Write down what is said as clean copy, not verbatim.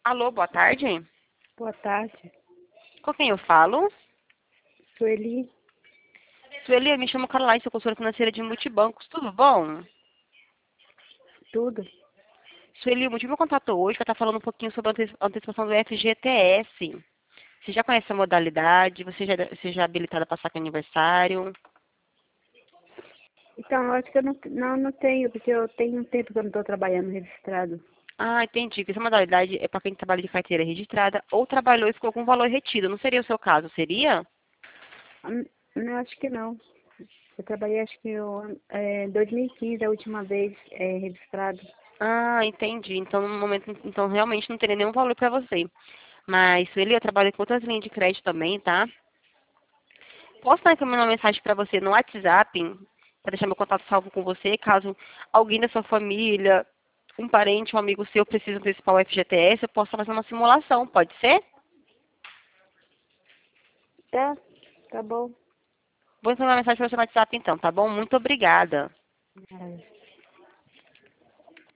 Alô, boa tarde. Boa tarde. Com quem eu falo? Sueli, Sueli, eu me chamo Caroline, sou consultora financeira de multibancos. Tudo bom? tudo? Sueli, o motivo do meu contato hoje é estar falando um pouquinho sobre a antecipação do FGTS. Você já conhece a modalidade? Você já é habilitada para saque aniversário? Então, eu acho que eu não tenho, porque eu tenho um tempo que eu não estou trabalhando registrado. Ah, entendi. Essa modalidade é para quem trabalha de carteira registrada ou trabalhou e ficou com valor retido. Não seria o seu caso, seria? Não, acho que não. Eu trabalhei, acho que em 2015, a última vez registrado. Ah, entendi. Então, no momento, então realmente não teria nenhum valor para você. Mas, Sueli, eu trabalho com outras linhas de crédito também, tá? Posso estar encaminhando uma mensagem para você no WhatsApp, para deixar meu contato salvo com você, caso alguém da sua família, um parente, um amigo seu precise antecipar o FGTS, eu posso fazer uma simulação, pode ser? Tá bom. Vou encaminhar uma mensagem para você no WhatsApp então, tá bom? Muito obrigada.